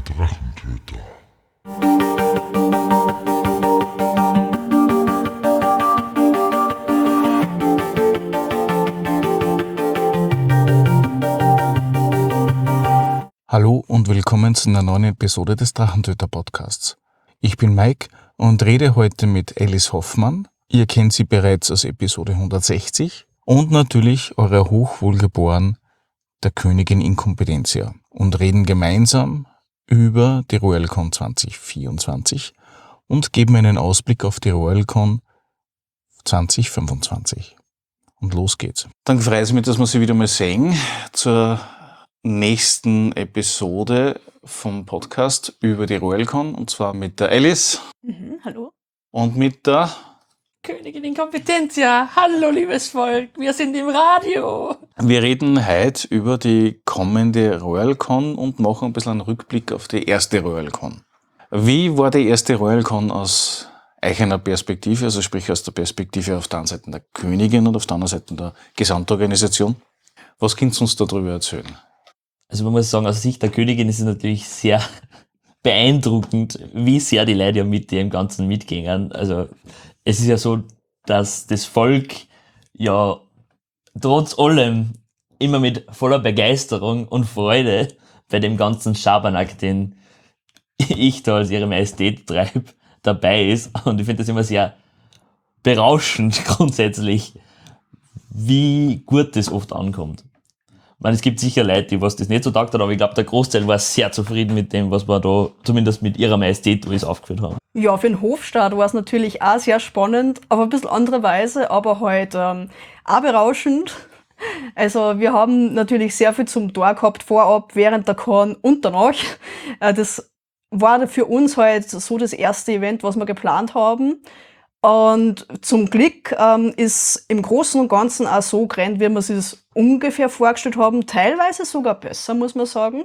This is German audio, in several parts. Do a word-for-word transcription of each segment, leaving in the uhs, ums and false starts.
Drachentöter. Hallo und willkommen zu einer neuen Episode des Drachentöter Podcasts. Ich bin Mike und rede heute mit Alice Hoffmann. Ihr kennt sie bereits aus Episode hundertsechzig und natürlich eure Hochwohlgeboren, der Königin Inkompetentia, und reden gemeinsam über die RoyalCon zwanzig vierundzwanzig und geben einen Ausblick auf die RoyalCon zwanzig fünfundzwanzig. Und los geht's. Dann freut es mich, dass wir sie wieder mal sehen zur nächsten Episode vom Podcast über die RoyalCon, und zwar mit der Alice. Mhm, hallo. Und mit der Königin Inkompetentia. Hallo, liebes Volk. Wir sind im Radio. Wir reden heute über die kommende RoyalCon und machen ein bisschen einen Rückblick auf die erste RoyalCon. Wie war die erste RoyalCon aus eigener Perspektive, also sprich aus der Perspektive auf der einen Seite der Königin und auf der anderen Seite der Gesamtorganisation? Was könnt ihr uns darüber erzählen? Also man muss sagen, aus Sicht der Königin ist es natürlich sehr beeindruckend, wie sehr die Leute ja mit dem Ganzen mitgehen. Also es ist ja so, dass das Volk ja trotz allem immer mit voller Begeisterung und Freude bei dem ganzen Schabernack, den ich da als ihre Majestät treibe, dabei ist. Und ich finde das immer sehr berauschend grundsätzlich, wie gut das oft ankommt. Ich meine, es gibt sicher Leute, die was das nicht so taugt hat, aber ich glaube, der Großteil war sehr zufrieden mit dem, was wir da zumindest mit ihrer Majestät alles aufgeführt haben. Ja, für den Hofstaat war es natürlich auch sehr spannend, aber ein bisschen andere Weise, aber halt ähm, auch berauschend. Also wir haben natürlich sehr viel zum Tor gehabt, vorab, während der Con und danach. Äh, das war für uns halt so das erste Event, was wir geplant haben. Und zum Glück ähm, ist im Großen und Ganzen auch so gerannt, wie wir sich das ungefähr vorgestellt haben. Teilweise sogar besser, muss man sagen.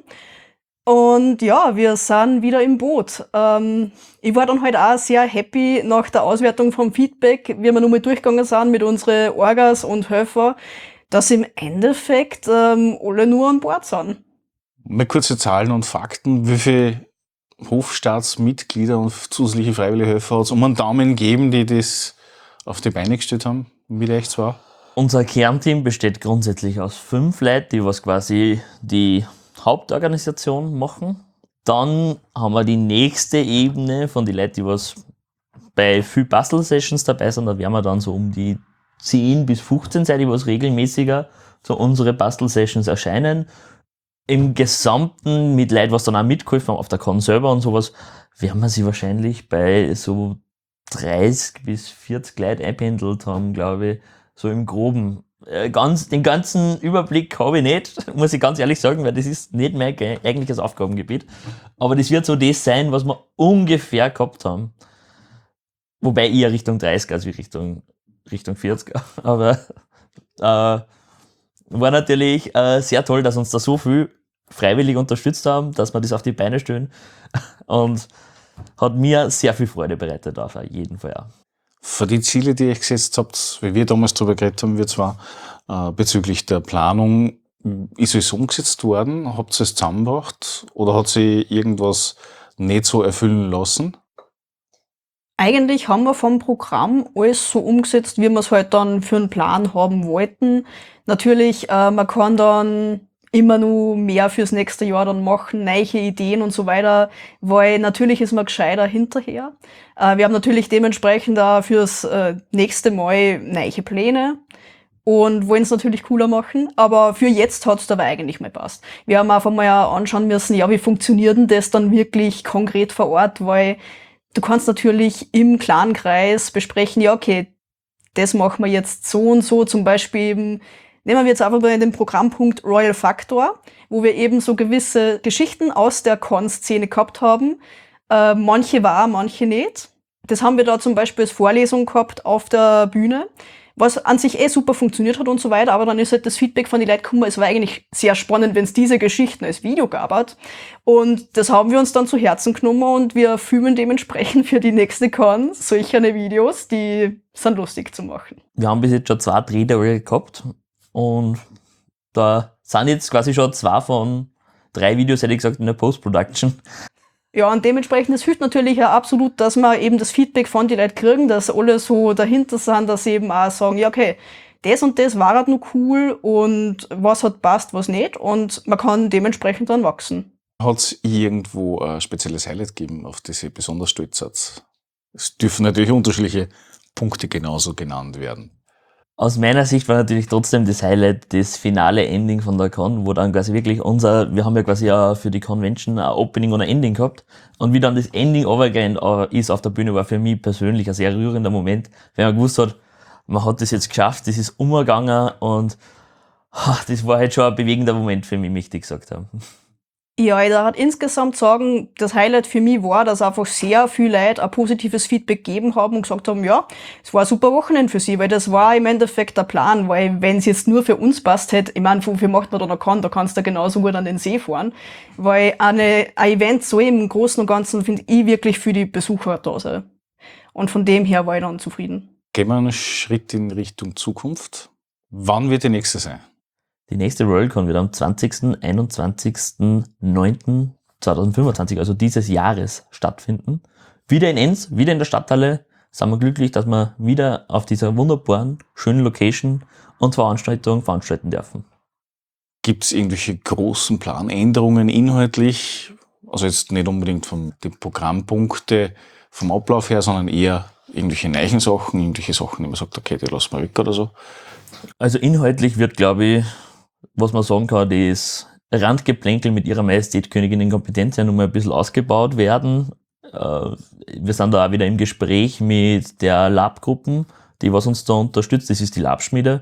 Und ja, wir sind wieder im Boot. Ähm, ich war dann halt auch sehr happy nach der Auswertung vom Feedback, wie wir nochmal durchgegangen sind mit unseren Orgas und Helfer, dass im Endeffekt ähm, alle nur an Bord sind. Mal kurze Zahlen und Fakten. Wie viele Hofstaatsmitglieder und zusätzliche freiwillige Helfer hat es um einen Daumen geben, die das auf die Beine gestellt haben, mit euch zwar? Unser Kernteam besteht grundsätzlich aus fünf Leuten, die was quasi die Hauptorganisation machen. Dann haben wir die nächste Ebene von den Leuten, die was bei viel Bastel-Sessions dabei sind. Da werden wir dann so um die zehn bis fünfzehn sein, die was regelmäßiger zu unsere Bastel-Sessions erscheinen. Im Gesamten mit Leuten, was dann auch mitgeholfen haben auf der Con selber und sowas, werden wir sie wahrscheinlich bei so dreißig bis vierzig Leuten einpendelt haben, glaube ich, so im Groben. Äh, ganz, den ganzen Überblick habe ich nicht, muss ich ganz ehrlich sagen, weil das ist nicht mein eigentliches Aufgabengebiet. Aber das wird so das sein, was wir ungefähr gehabt haben. Wobei eher Richtung dreißig, also Richtung, Richtung vierzig. Aber äh, war natürlich äh, sehr toll, dass uns da so viel freiwillig unterstützt haben, dass wir das auf die Beine stellen, und hat mir sehr viel Freude bereitet, auf jeden Fall auch. Für die Ziele, die ihr gesetzt habt, wie wir damals darüber geredet haben, wir zwar, äh, bezüglich der Planung, ist es umgesetzt worden? Habt ihr es zusammengebracht oder hat sie irgendwas nicht so erfüllen lassen? Eigentlich haben wir vom Programm alles so umgesetzt, wie wir es halt dann für einen Plan haben wollten. Natürlich, äh, man kann dann immer nur mehr fürs nächste Jahr dann machen, neue Ideen und so weiter, weil natürlich ist man gescheiter hinterher. Äh, wir haben natürlich dementsprechend auch fürs äh, nächste Mal neue Pläne und wollen es natürlich cooler machen, aber für jetzt hat es dabei eigentlich mal passt. Wir haben einfach mal anschauen müssen, ja, wie funktioniert denn das dann wirklich konkret vor Ort, weil du kannst natürlich im kleinen Kreis besprechen, ja, okay, das machen wir jetzt so und so, zum Beispiel eben, nehmen wir jetzt einfach mal den Programmpunkt Royal Factor, wo wir eben so gewisse Geschichten aus der Con-Szene gehabt haben. Äh, manche wahr, manche nicht. Das haben wir da zum Beispiel als Vorlesung gehabt auf der Bühne, was an sich eh super funktioniert hat und so weiter, aber dann ist halt das Feedback von den Leuten gekommen, es war eigentlich sehr spannend, wenn es diese Geschichten als Video gab hat. Und das haben wir uns dann zu Herzen genommen und wir filmen dementsprechend für die nächste Con solche Videos, die sind lustig zu machen. Wir haben bis jetzt schon zwei Drehtage gehabt und da sind jetzt quasi schon zwei von drei Videos, hätte ich gesagt, in der Post-Production. Ja, und dementsprechend, es hilft natürlich auch absolut, dass wir eben das Feedback von den Leuten kriegen, dass alle so dahinter sind, dass sie eben auch sagen, ja okay, das und das war halt noch cool und was hat passt, was nicht, und man kann dementsprechend dann wachsen. Hat es irgendwo ein spezielles Highlight gegeben, auf das ihr besonders stolz seid? Es dürfen natürlich unterschiedliche Punkte genauso genannt werden. Aus meiner Sicht war natürlich trotzdem das Highlight das finale Ending von der Con, wo dann quasi wirklich unser, wir haben ja quasi ja für die Convention ein Opening und ein Ending gehabt, und wie dann das Ending overgegangen ist auf der Bühne, war für mich persönlich ein sehr rührender Moment, wenn man gewusst hat, man hat das jetzt geschafft, das ist umgegangen, und ach, das war halt schon ein bewegender Moment für mich, möchte ich gesagt haben. Ja, ich darf insgesamt sagen, das Highlight für mich war, dass einfach sehr viele Leute ein positives Feedback gegeben haben und gesagt haben, ja, es war ein super Wochenende für sie, weil das war im Endeffekt der Plan, weil wenn es jetzt nur für uns passt hätte, ich meine, wofür macht man da noch kann, da kannst du genauso gut an den See fahren, weil eine, ein Event so im Großen und Ganzen finde ich wirklich für die Besucher da sein. Und von dem her war ich dann zufrieden. Gehen wir einen Schritt in Richtung Zukunft. Wann wird die nächste sein? Die nächste RoyalCon wird am zwanzigsten, einundzwanzigsten neunten zweitausendfünfundzwanzig, also dieses Jahres, stattfinden. Wieder in Enns, wieder in der Stadthalle. Sind wir glücklich, dass wir wieder auf dieser wunderbaren, schönen Location und Veranstaltung veranstalten dürfen. Gibt es irgendwelche großen Planänderungen inhaltlich? Also jetzt nicht unbedingt von den Programmpunkte vom Ablauf her, sondern eher irgendwelche neuen Sachen, irgendwelche Sachen, die man sagt, okay, die lassen wir weg oder so. Also inhaltlich wird, glaube ich, was man sagen kann, das Randgeplänkel mit ihrer Majestät Königin in Kompetenz ja noch mal ein bisschen ausgebaut werden. Wir sind da auch wieder im Gespräch mit der Lab-Gruppen, die was uns da unterstützt, das ist die Lab-Schmiede.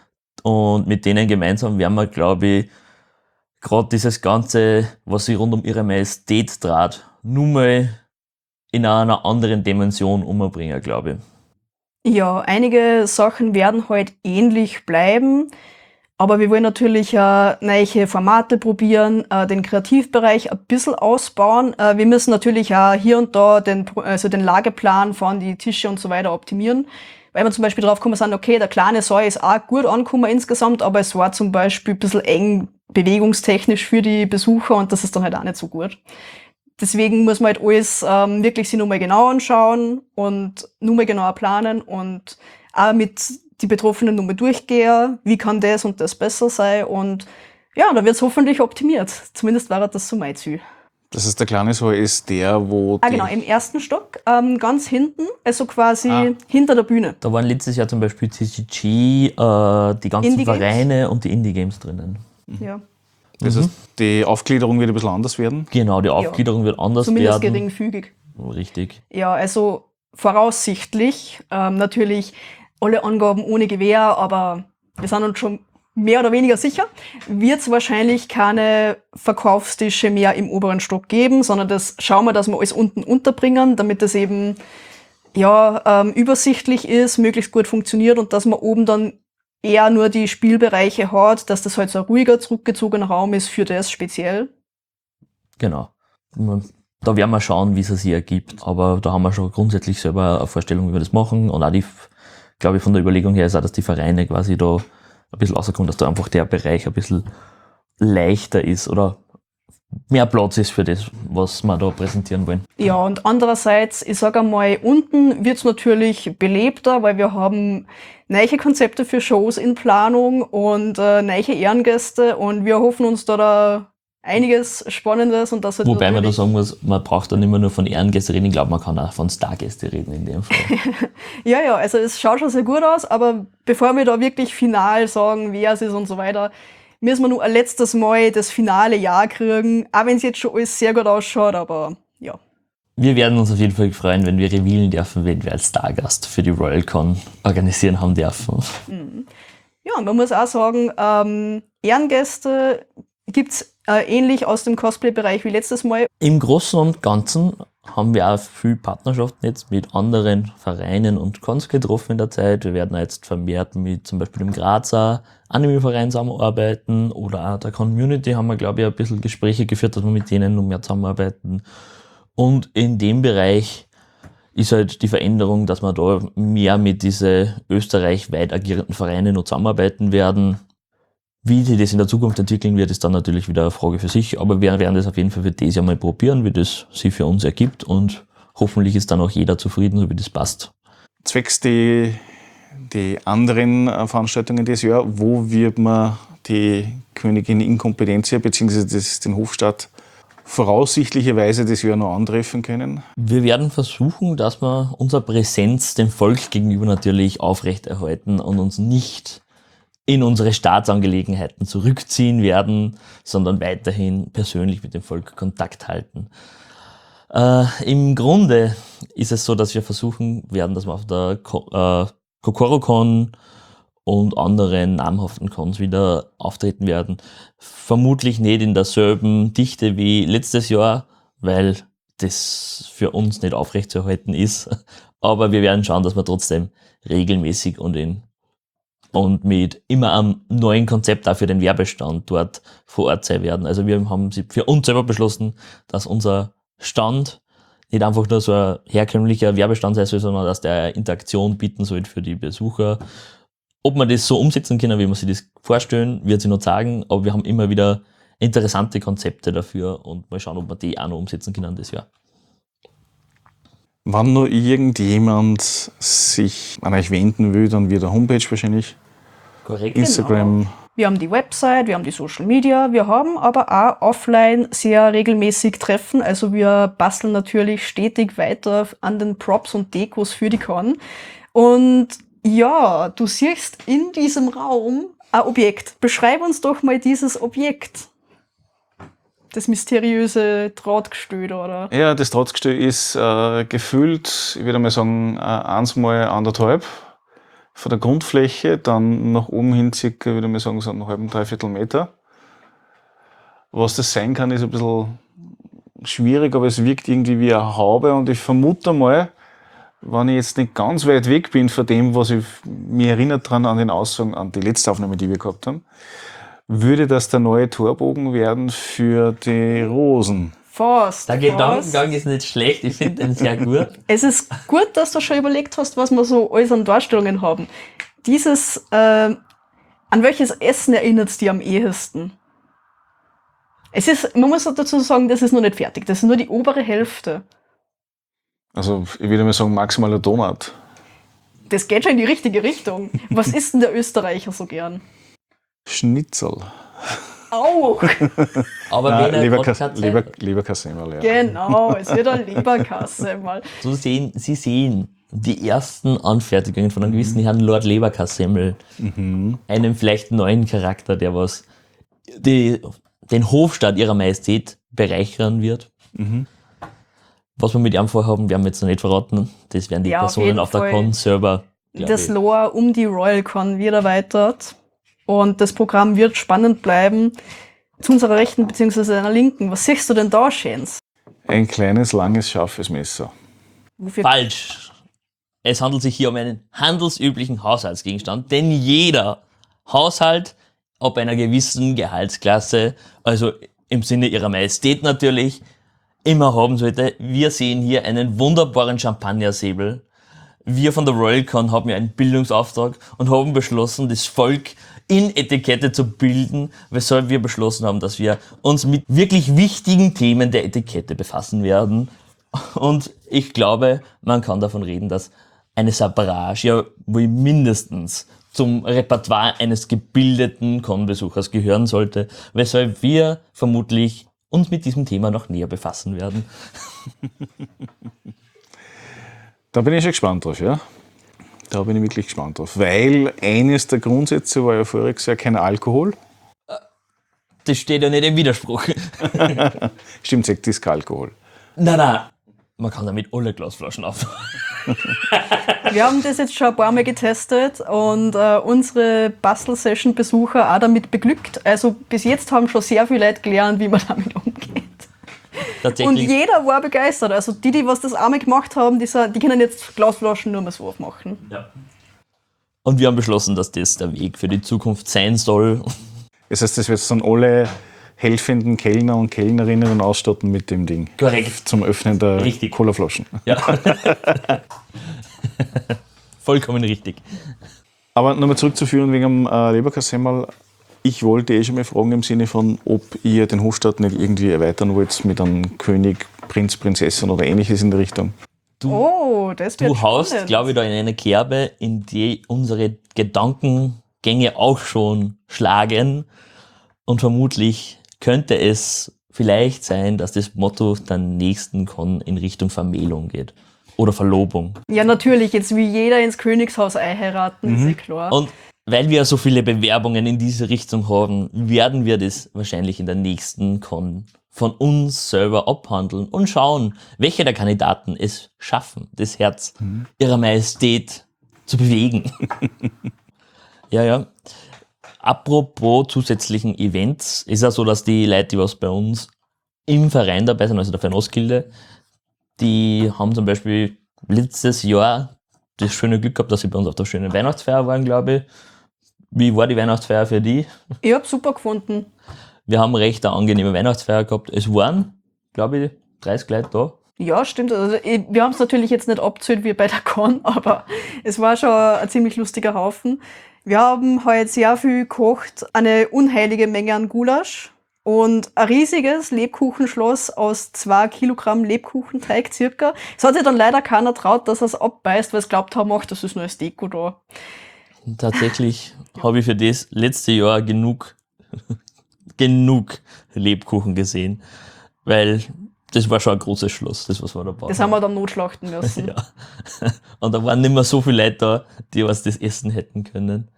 Und mit denen gemeinsam werden wir, glaube ich, gerade dieses Ganze, was sie rund um ihre Majestät trat, nur mal in einer anderen Dimension umbringen, glaube ich. Ja, einige Sachen werden halt ähnlich bleiben, aber wir wollen natürlich äh, neue Formate probieren, äh, den Kreativbereich ein bisschen ausbauen. Äh, wir müssen natürlich auch hier und da den, also den Lageplan von die Tische und so weiter optimieren, weil wir zum Beispiel drauf gekommen sind, okay, der kleine Saal ist auch gut angekommen insgesamt, aber es war zum Beispiel ein bisschen eng bewegungstechnisch für die Besucher und das ist dann halt auch nicht so gut. Deswegen muss man halt alles ähm, wirklich sich nochmal genau anschauen und nochmal genauer planen und auch mit die Betroffenen nochmal durchgehen, wie kann das und das besser sein, und ja, da wird es hoffentlich optimiert. Zumindest war das so mein Ziel. Das ist der kleine Saal ist der, wo Ah die genau, im ersten Stock, ähm, ganz hinten, also quasi Ah. hinter der Bühne. Da waren letztes Jahr zum Beispiel C G G, äh, die ganzen Indie Games. Vereine und die Indie-Games drinnen. Ja, Das heißt, die Aufgliederung wird ein bisschen anders werden. Genau, die Aufgliederung wird anders zumindest werden. geringfügig. Richtig. Ja, also voraussichtlich, ähm, natürlich alle Angaben ohne Gewähr, aber wir sind uns schon mehr oder weniger sicher, wird es wahrscheinlich keine Verkaufstische mehr im oberen Stock geben, sondern das schauen wir, dass wir alles unten unterbringen, damit das eben ja ähm, übersichtlich ist, möglichst gut funktioniert und dass man oben dann eher nur die Spielbereiche hat, dass das halt so ein ruhiger, zurückgezogener Raum ist für das speziell. Genau. Da werden wir schauen, wie es sich ergibt, aber da haben wir schon grundsätzlich selber eine Vorstellung, wie wir das machen, und auch die, glaube ich, von der Überlegung her ist auch, dass die Vereine quasi da ein bisschen rauskommen, dass da einfach der Bereich ein bisschen leichter ist oder mehr Platz ist für das, was wir da präsentieren wollen. Ja, und andererseits, ich sage einmal, unten wird's natürlich belebter, weil wir haben neue Konzepte für Shows in Planung und äh, neue Ehrengäste, und wir hoffen uns da, da einiges Spannendes. Und das halt Wobei man da natürlich- sagen muss, man braucht dann immer nur von Ehrengäste reden, ich glaube, man kann auch von Stargäste reden in dem Fall. Ja, ja, also es schaut schon sehr gut aus, aber bevor wir da wirklich final sagen, wer es ist und so weiter, müssen wir nur ein letztes Mal das finale Jahr kriegen, auch wenn es jetzt schon alles sehr gut ausschaut, aber ja. Wir werden uns auf jeden Fall freuen, wenn wir revealen dürfen, wen wir als Stargast für die RoyalCon organisieren haben dürfen. Ja, und man muss auch sagen, ähm, Ehrengäste gibt's äh, ähnlich aus dem Cosplay-Bereich wie letztes Mal. Im Großen und Ganzen haben wir auch viel Partnerschaften jetzt mit anderen Vereinen und Cons getroffen in der Zeit. Wir werden jetzt vermehrt mit zum Beispiel dem Grazer Anime-Verein zusammenarbeiten oder auch der Community haben wir, glaube ich, ein bisschen Gespräche geführt, dass wir mit denen noch mehr zusammenarbeiten. Und in dem Bereich ist halt die Veränderung, dass wir da mehr mit diesen österreichweit agierenden Vereinen noch zusammenarbeiten werden. Wie sich das in der Zukunft entwickeln wird, ist dann natürlich wieder eine Frage für sich, aber wir werden das auf jeden Fall für dieses Jahr mal probieren, wie das sich für uns ergibt und hoffentlich ist dann auch jeder zufrieden, so wie das passt. Zwecks die, die anderen Veranstaltungen dieses Jahr, wo wird man die Königin Incompetencia bzw. den Hofstaat voraussichtlicherweise das Jahr noch antreffen können? Wir werden versuchen, dass wir unsere Präsenz dem Volk gegenüber natürlich aufrechterhalten und uns nicht in unsere Staatsangelegenheiten zurückziehen werden, sondern weiterhin persönlich mit dem Volk Kontakt halten. Äh, Im Grunde ist es so, dass wir versuchen werden, dass wir auf der Ko- äh, KokoroCon und anderen namhaften Cons wieder auftreten werden. Vermutlich nicht in derselben Dichte wie letztes Jahr, weil das für uns nicht aufrechtzuerhalten ist. Aber wir werden schauen, dass wir trotzdem regelmäßig und in und mit immer einem neuen Konzept auch für den Werbestand dort vor Ort sein werden. Also wir haben für uns selber beschlossen, dass unser Stand nicht einfach nur so ein herkömmlicher Werbestand sein soll, sondern dass der Interaktion bieten soll für die Besucher. Ob wir das so umsetzen können, wie wir sich das vorstellen, wird sich noch zeigen, aber wir haben immer wieder interessante Konzepte dafür und mal schauen, ob wir die auch noch umsetzen können das Jahr. Wenn nur irgendjemand sich an euch wenden will, dann wird der Homepage wahrscheinlich, Korrekt. Instagram. Genau. Wir haben die Website, wir haben die Social Media, wir haben aber auch offline sehr regelmäßig Treffen. Also wir basteln natürlich stetig weiter an den Props und Dekos für die Con. Und ja, du siehst in diesem Raum ein Objekt. Beschreib uns doch mal dieses Objekt. Das mysteriöse Drahtgestell, oder? Ja, das Drahtgestell ist äh, gefüllt, ich würde mal sagen, äh, eins mal anderthalb von der Grundfläche, dann nach oben hin circa, würde ich mal sagen, so einen halben, dreiviertel Meter. Was das sein kann, ist ein bisschen schwierig, aber es wirkt irgendwie wie eine Haube und ich vermute mal, wenn ich jetzt nicht ganz weit weg bin von dem, was ich mich erinnert dran an den Aussagen, an die letzte Aufnahme, die wir gehabt haben, würde das der neue Torbogen werden für die Rosen. Fast. Der Gedankengang ist nicht schlecht, ich finde den sehr gut. Es ist gut, dass du schon überlegt hast, was wir so alles an Darstellungen haben. Dieses, äh, an welches Essen erinnert es dir am ehesten? Es ist, man muss dazu sagen, das ist noch nicht fertig. Das ist nur die obere Hälfte. Also ich würde mal sagen, maximal ein Donut. Das geht schon in die richtige Richtung. Was isst denn der Österreicher so gern? Schnitzel. Auch! Aber Nein, wenn er Leberkas Podcast- Leber Leberkassemmel, ja. Genau, es wird eine Leberkasse mal. So sehen, Sie sehen die ersten Anfertigungen von einem gewissen Herrn Lord Leberkassemmel, Mhm. einem vielleicht neuen Charakter, der was die, den Hofstaat ihrer Majestät bereichern wird. Mhm. Was wir mit ihm vorhaben, werden wir jetzt noch nicht verraten. Das werden die Ja, auf Personen jeden auf der Fall. Con selber, glaub Das ich. Lore um die Royal Con wird erweitert und das Programm wird spannend bleiben. Zu unserer Rechten bzw. einer Linken, was siehst du denn da, Schäns? Ein kleines, langes, scharfes Messer. Wofür? Falsch. Es handelt sich hier um einen handelsüblichen Haushaltsgegenstand, den jeder Haushalt ab einer gewissen Gehaltsklasse, also im Sinne ihrer Majestät natürlich, immer haben sollte. Wir sehen hier einen wunderbaren Champagnersäbel. Wir von der RoyalCon haben ja einen Bildungsauftrag und haben beschlossen, das Volk in Etikette zu bilden, weshalb wir beschlossen haben, dass wir uns mit wirklich wichtigen Themen der Etikette befassen werden. Und ich glaube, man kann davon reden, dass eine Sabrage ja wohl mindestens zum Repertoire eines gebildeten Con-Besuchers gehören sollte, weshalb wir vermutlich uns mit diesem Thema noch näher befassen werden. Da bin ich schon gespannt drauf, ja. Da bin ich wirklich gespannt drauf. Weil eines der Grundsätze war ja voriges Jahr kein Alkohol. Das steht ja nicht im Widerspruch. Stimmt, Sekt ist kein Alkohol. Nein, nein. Man kann damit alle Glasflaschen aufmachen. Wir haben das jetzt schon ein paar Mal getestet und äh, unsere Bastel-Session-Besucher auch damit beglückt. Also bis jetzt haben schon sehr viele Leute gelernt, wie man damit umgeht. Und Tatsächlich. jeder war begeistert. Also die, die was das einmal gemacht haben, die, sa- die können jetzt Glasflaschen nur mehr so aufmachen. Ja. Und wir haben beschlossen, dass das der Weg für die Zukunft sein soll. Das heißt, das wird dann alle helfenden Kellner und Kellnerinnen ausstatten mit dem Ding. Korrekt. Zum Öffnen der Richtig. Colaflaschen. Ja. Vollkommen richtig. Aber nochmal zurückzuführen wegen dem äh, Leberkassemmel. Ich wollte eh schon mal fragen im Sinne von, ob ihr den Hofstaat nicht irgendwie erweitern wollt mit einem König, Prinz, Prinzessin oder ähnliches in der Richtung. Du, Oh, das wird du haust, spannend. glaube ich, da in eine Kerbe, in die unsere Gedankengänge auch schon schlagen. Und vermutlich könnte es vielleicht sein, dass das Motto der nächsten Con in Richtung Vermählung geht. Oder Verlobung. Ja, natürlich, jetzt wie jeder ins Königshaus einheiraten, ist ja klar. Und weil wir so viele Bewerbungen in diese Richtung haben, werden wir das wahrscheinlich in der nächsten Con von uns selber abhandeln und schauen, welche der Kandidaten es schaffen, das Herz ihrer Majestät zu bewegen. Ja, ja. Apropos zusätzlichen Events, ist ja so, dass die Leute, die was bei uns im Verein dabei sind, also der Fernost-Gilde, die haben zum Beispiel letztes Jahr das schöne Glück gehabt, dass sie bei uns auf der schönen Weihnachtsfeier waren, glaube ich. Wie war die Weihnachtsfeier für die? Ich hab's super gefunden. Wir haben recht eine angenehme Weihnachtsfeier gehabt. Es waren, glaube ich, dreißig Leute da. Ja, stimmt. Also, ich, wir haben es natürlich jetzt nicht abgezählt wie bei der Con, aber es war schon ein ziemlich lustiger Haufen. Wir haben heute sehr viel gekocht, eine unheilige Menge an Gulasch und ein riesiges Lebkuchenschloss aus zwei Kilogramm Lebkuchenteig circa. Es hat sich dann leider keiner traut, dass er es abbeißt, weil es glaubt haben, ach, das ist nur als Deko da. Und tatsächlich habe ich für das letzte Jahr genug, genug Lebkuchen gesehen, weil das war schon ein großes Schloss, das was wir da bauen. Das haben wir dann notschlachten müssen. Ja. Und da waren nicht mehr so viele Leute da, die was das essen hätten können.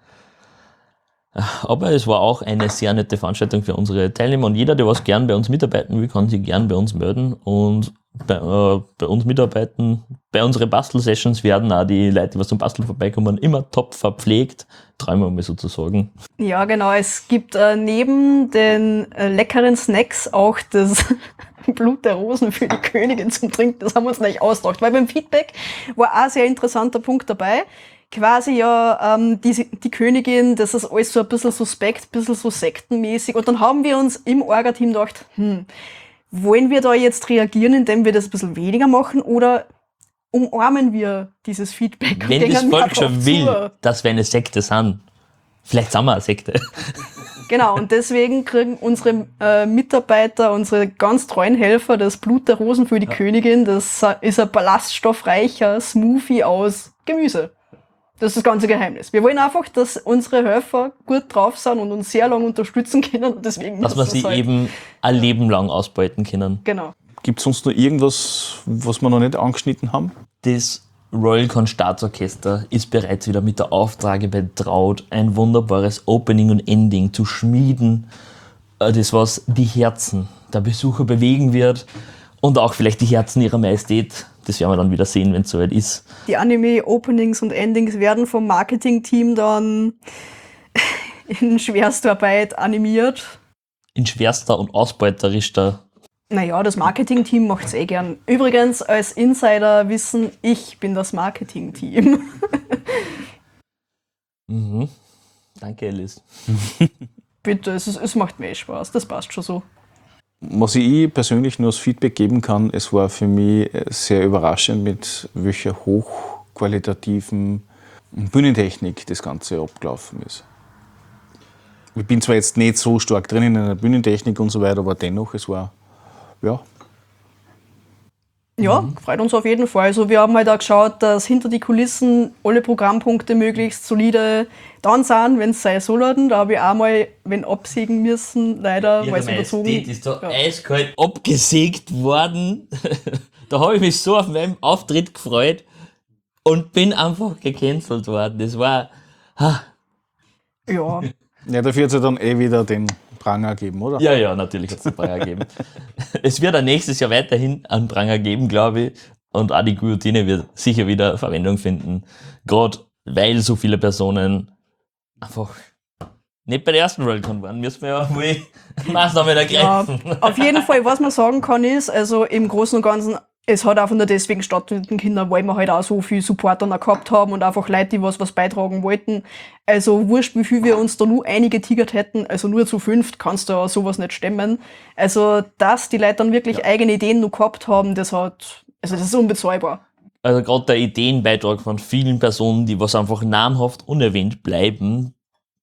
Aber es war auch eine sehr nette Veranstaltung für unsere Teilnehmer und jeder, der was gern bei uns mitarbeiten will, kann sich gern bei uns melden und bei, äh, bei uns mitarbeiten. Bei unseren Bastel-Sessions werden auch die Leute, die was zum Basteln vorbeikommen, immer top verpflegt, dreimal mal sozusagen. Ja, genau. Es gibt äh, neben den äh, leckeren Snacks auch das Blut der Rosen für die Königin zum Trinken. Das haben wir uns nicht ausgedacht, weil beim Feedback war auch ein sehr interessanter Punkt dabei. Quasi ja ähm, die, die Königin, das ist alles so ein bisschen suspekt, ein bisschen so sektenmäßig. Und dann haben wir uns im Orga-Team gedacht, hm, wollen wir da jetzt reagieren, indem wir das ein bisschen weniger machen oder umarmen wir dieses Feedback? Wenn und das gehen mehr Volk schon drauf will, zu? dass wir eine Sekte sind, vielleicht sind wir eine Sekte. Genau, und deswegen kriegen unsere äh, Mitarbeiter, unsere ganz treuen Helfer das Blut der Rosen für die ja. Königin. Das ist ein ballaststoffreicher Smoothie aus Gemüse. Das ist das ganze Geheimnis. Wir wollen einfach, dass unsere Helfer gut drauf sind und uns sehr lange unterstützen können. Und deswegen dass wir sie halt eben ein Leben lang ausbeuten können. Genau. Gibt es sonst noch irgendwas, was wir noch nicht angeschnitten haben? Das Royal Con Staatsorchester ist bereits wieder mit der Auftrage betraut, ein wunderbares Opening und Ending zu schmieden, das was die Herzen der Besucher bewegen wird und auch vielleicht die Herzen ihrer Majestät. Das werden wir dann wieder sehen, wenn es soweit ist. Die Anime-Openings und Endings werden vom Marketing-Team dann in Schwerstarbeit animiert. In schwerster und ausbeuterischster. Naja, das Marketing-Team macht es eh gern. Übrigens, als Insider wissen, ich bin das Marketing-Team. Mhm. Danke, Alice. Bitte, es, ist, es macht mir eh Spaß, das passt schon so. Was ich persönlich nur als Feedback geben kann, es war für mich sehr überraschend, mit welcher hochqualitativen Bühnentechnik das Ganze abgelaufen ist. Ich bin zwar jetzt nicht so stark drin in der Bühnentechnik und so weiter, aber dennoch, es war, ja. Ja, mhm. freut uns auf jeden Fall. Also wir haben halt auch geschaut, dass hinter die Kulissen alle Programmpunkte möglichst solide dann sind, wenn es sei so laden. Da habe ich auch mal, wenn absägen müssen, leider, weil es überzogen ist. ist da ja. eiskalt abgesägt worden. Da habe ich mich so auf meinen Auftritt gefreut und bin einfach gecancelt worden. Das war... Ha. Ja. Ja, dafür hat es ja dann eh wieder den Pranger geben, oder? Ja, ja, natürlich hat es den Pranger geben. Es wird auch nächstes Jahr weiterhin einen Pranger geben, glaube ich. Und auch die Guillotine wird sicher wieder Verwendung finden. Gerade weil so viele Personen einfach nicht bei der ersten Worldcon waren, müssen wir ja wohl Maßnahmen ergreifen. Ja, auf jeden Fall, was man sagen kann, ist, also im Großen und Ganzen, es hat einfach nur deswegen stattfinden können, weil wir halt auch so viel Support dann gehabt haben und einfach Leute, die was, was beitragen wollten. Also wurscht, wie viel wir uns da nur einige tigert hätten, also nur zu fünft kannst du ja sowas nicht stemmen. Also, dass die Leute dann wirklich ja. eigene Ideen noch gehabt haben, das hat, also das ist unbezahlbar. Also gerade der Ideenbeitrag von vielen Personen, die was einfach namhaft unerwähnt bleiben,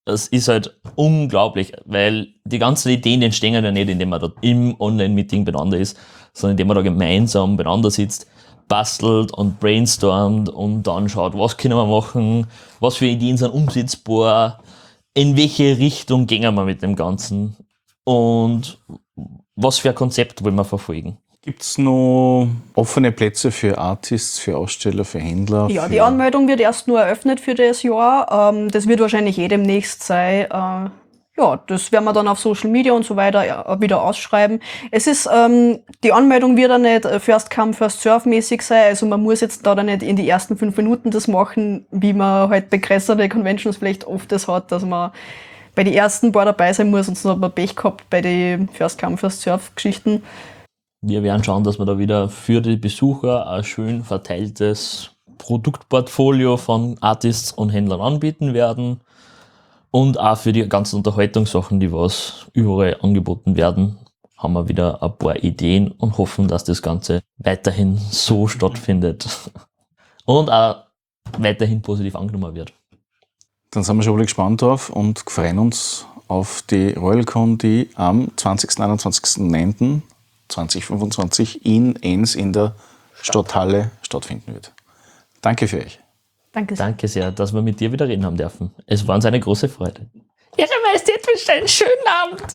das ist halt unglaublich, weil die ganzen Ideen entstehen ja nicht, indem man da im Online-Meeting beieinander ist, sondern indem man da gemeinsam beieinander sitzt, bastelt und brainstormt und dann schaut, was können wir machen, was für Ideen sind umsetzbar, in welche Richtung gehen wir mit dem Ganzen und was für ein Konzept wollen wir verfolgen. Gibt es noch offene Plätze für Artists, für Aussteller, für Händler? Ja, für die Anmeldung wird erst nur eröffnet für das Jahr. Ähm, das wird wahrscheinlich eh demnächst sein. Äh, ja, das werden wir dann auf Social Media und so weiter äh, wieder ausschreiben. Es ist, ähm, die Anmeldung wird dann nicht First Come, First Serve mäßig sein. Also man muss jetzt da dann nicht in die ersten fünf Minuten das machen, wie man halt bei größeren Conventions vielleicht oft das hat, dass man bei den ersten paar dabei sein muss und sonst hat man Pech gehabt bei den First Come, First Serve Geschichten. Wir werden schauen, dass wir da wieder für die Besucher ein schön verteiltes Produktportfolio von Artists und Händlern anbieten werden und auch für die ganzen Unterhaltungssachen, die was überall angeboten werden, haben wir wieder ein paar Ideen und hoffen, dass das Ganze weiterhin so stattfindet und auch weiterhin positiv angenommen wird. Dann sind wir schon alle gespannt drauf und freuen uns auf die RoyalCon, die am zwanzigsten und einundzwanzigsten neunten zweitausendfünfundzwanzig in Enns in der Stadthalle stattfinden wird. Danke für euch. Danke sehr. Danke sehr, dass wir mit dir wieder reden haben dürfen. Es war uns eine große Freude. Ihre Majestät wünscht einen schönen Abend.